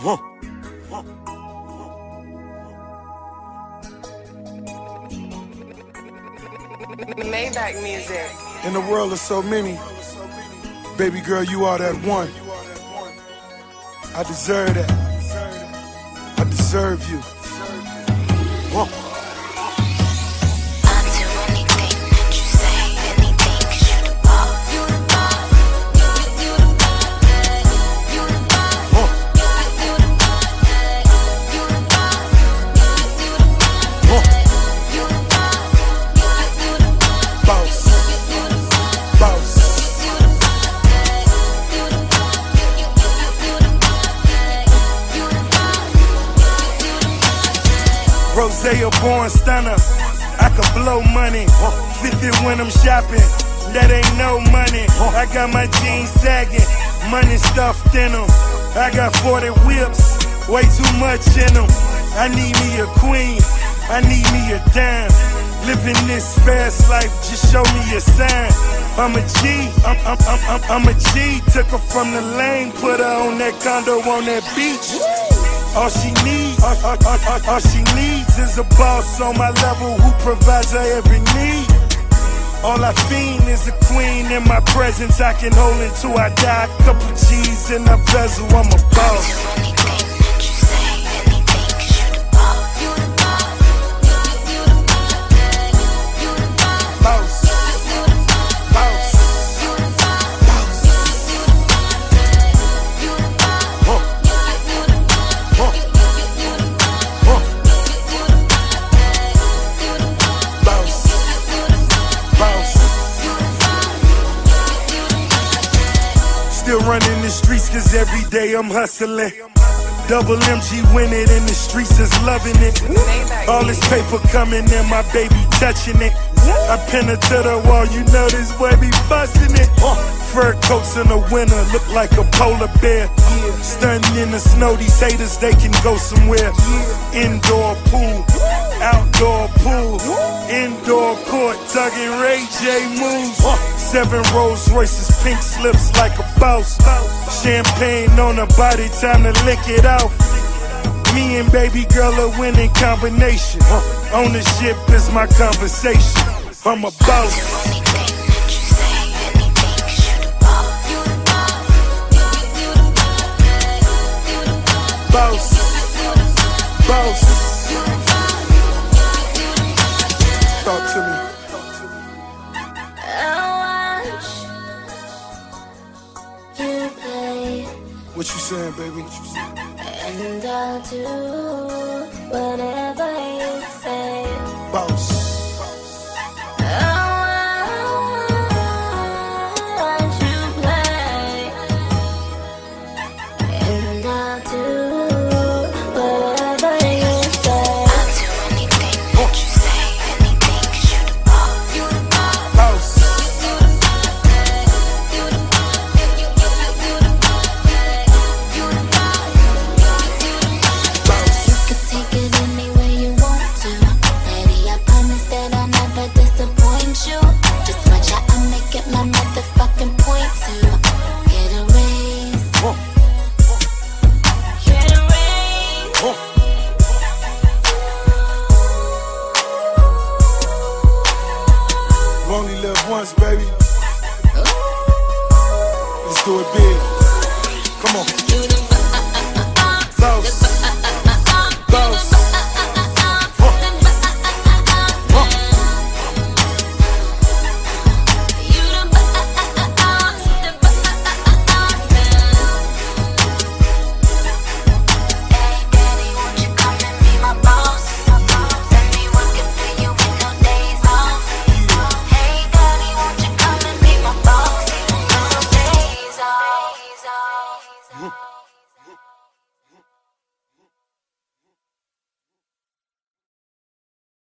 Maybach music. In the world of so many, baby girl, you are that one. I deserve that. I deserve you. I'll do anything that you say, anything 'cause you the boss. You the boss. You the boss. You the boss. You the boss. You the boss. You the boss. Boss. Boss. Rosé, a born stunner. I could blow money. 50 when I'm shopping. That ain't no money. I got my jeans sagging. Money stuffed in them. I got 40 whips. Way too much in them. I need me a queen. I need me a dime. Living this fast life, just show me a sign. I'm a G, I'm a G. Took her from the lane, put her on that condo on that beach. All she needs is a boss on my level who provides her every need. All I fiend is a queen in my presence. I can hold until I die. Couple G's in the bezel, I'm a boss. Still running the streets cause every day I'm hustling. Double MG win it in the streets is loving it. All this paper coming in, my baby touching it. I pin her to the wall, you know this boy be busting it. Fur coats in the winter look like a polar bear. Stunting in the snow, these haters they can go somewhere. Indoor pool, outdoor pool, indoor court, tugging Ray J moves. 7 Rolls Royces, pink slips like a boss. Champagne on her body, time to lick it off. Me and baby girl a winning combination. Ownership is my conversation. I'm a boss. Boss, boss. Talk to me. I'll watch you play, What you saying, baby? and I'll do whatever you say. Boss. We only live once, baby. Let's do it big. Come on. Boss. Boss.